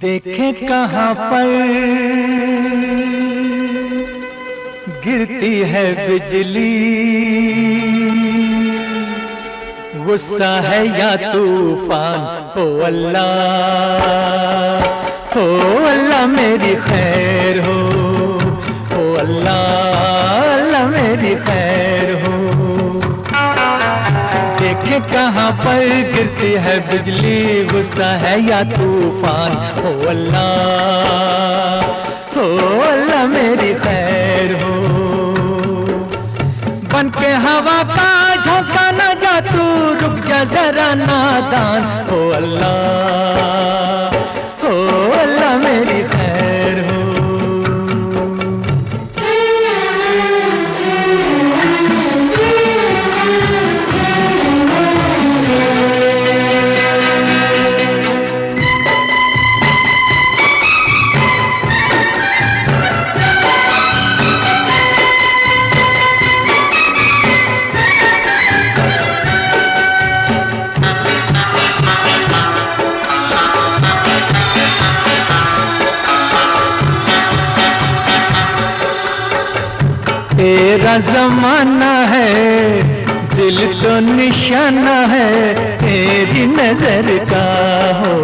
देखे कहाँ पर गिरती है बिजली, गुस्सा है या तूफान। हो अल्लाह, हो अल्लाह मेरी खैर हो, अल्लाह अल्लाह मेरी खैर हो। देखे कहाँ पर गिरती है बिजली, गुस्सा है या तूफान। हो अल्लाह मेरी खैर हो। बन के हवा का झोंका न जा तू, रुक जा जरा नादान। हो अल्लाह मेरी खैर हो। तेरा ज़माना है, दिल तो निशाना है तेरी नजर का। हो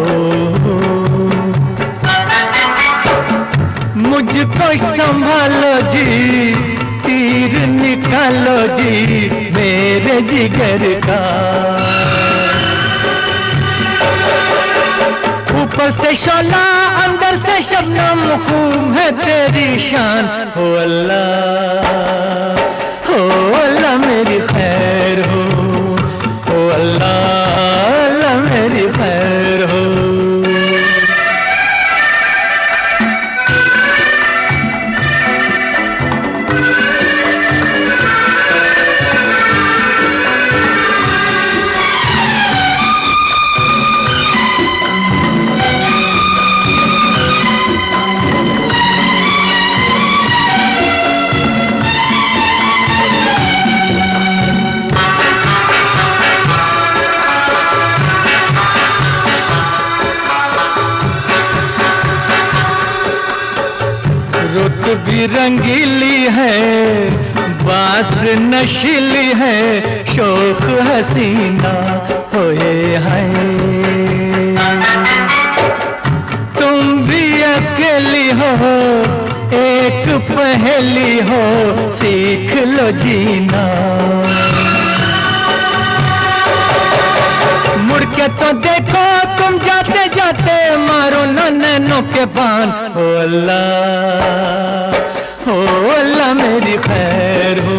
मुझको संभालो जी, तीर निकालो जी मेरे जिगर का। ऊपर से शोला अंदर से शबनम, खूब है तेरी शान। हो अल्लाह मेरी खैर हो, अल्लाह मेरी खैर हो। रुत भी रंगीली है, बात नशीली है, शौक हसीना होए है। तुम भी अकेली हो, एक पहेली हो, सीख लो जीना। मुड़ के तो देखो तुम जाते जाते, मारो न नैनों के बान। हो अल्लाह मेरी खैर हो,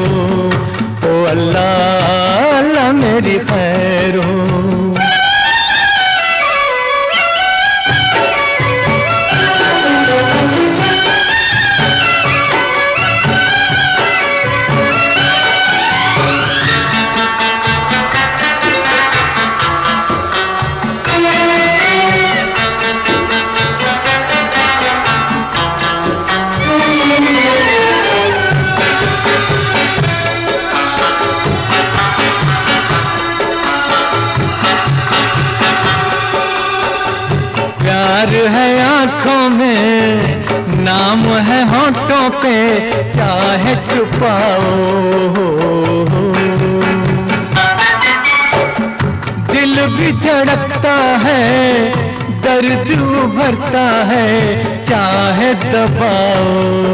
अल्लाह मेरी खैर हो। प्यार है आँखों में, नाम है होठों पे, चाहे छुपाओ। दिल भी धड़कता है, दर्द उभरता है, चाहे दबाओ।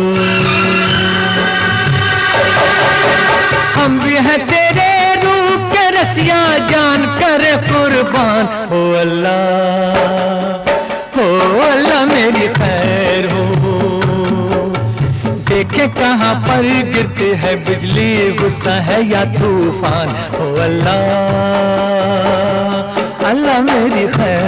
हम भी हैं तेरे रूप के रसिया, जान करे कुर्बान। हो अल्लाह मेरी खैर हो। देखे कहाँ पर गिरती है बिजली, गुस्सा है या तूफान। हो अल्लाह मेरी खैर।